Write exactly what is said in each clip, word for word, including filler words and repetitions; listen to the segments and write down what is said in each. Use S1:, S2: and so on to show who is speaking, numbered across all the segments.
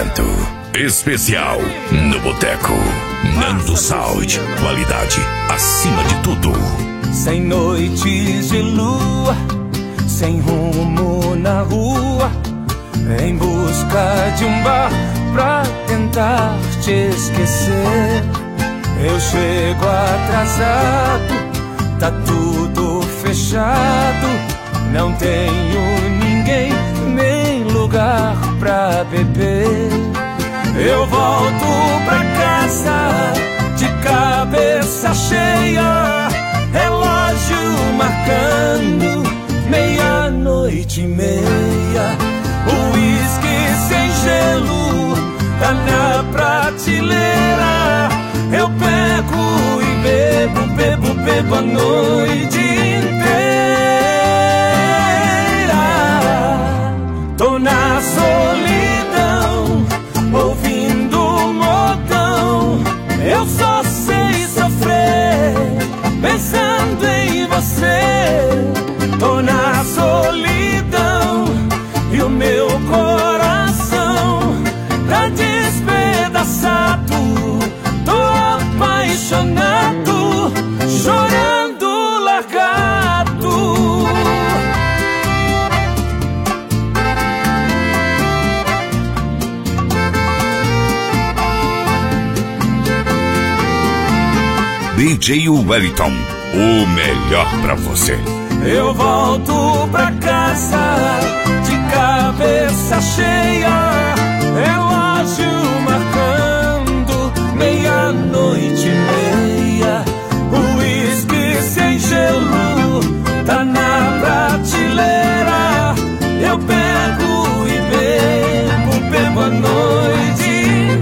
S1: momento especial no Boteco. Nando Sound, qualidade acima de tudo.
S2: Sem noites de lua, sem rumo na rua, em busca de um bar pra tentar te esquecer. Eu chego atrasado, tá tudo fechado, não tenho ninguém nem lugar pra beber. Eu volto pra casa de cabeça cheia, relógio marcando meia-noite e meia. O uísque sem gelo tá na prateleira. Eu pego e bebo, bebo, bebo a noite inteira. Tô na solidão, ouvindo um modão. Eu só sei sofrer pensando em você. Tô na solidão e o meu coração tá despedaçado. Tô apaixonado, chorando largado.
S1: D J Wellington, o melhor pra você.
S2: Eu volto pra casa de cabeça cheia, relógio marcando meia-noite e meia. O uísque sem gelo tá na prateleira. Eu pego e bebo, bebo a noite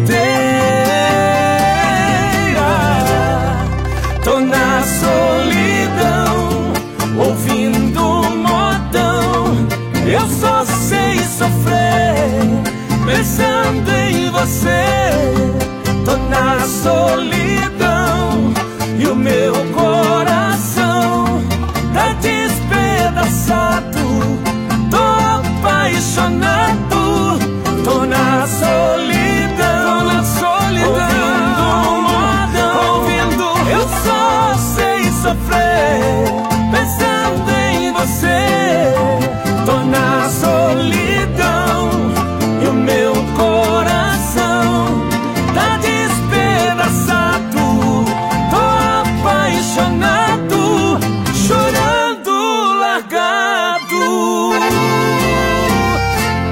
S2: inteira. Tô na solidão, ouvindo um modão. Eu só sei sofrer pensando em você. Tô na solidão e o meu coração tá despedaçado. Tô apaixonado, tô na solidão, tô na solidão, ouvindo um modão, ouvindo. Eu só sei sofrer pensando em você.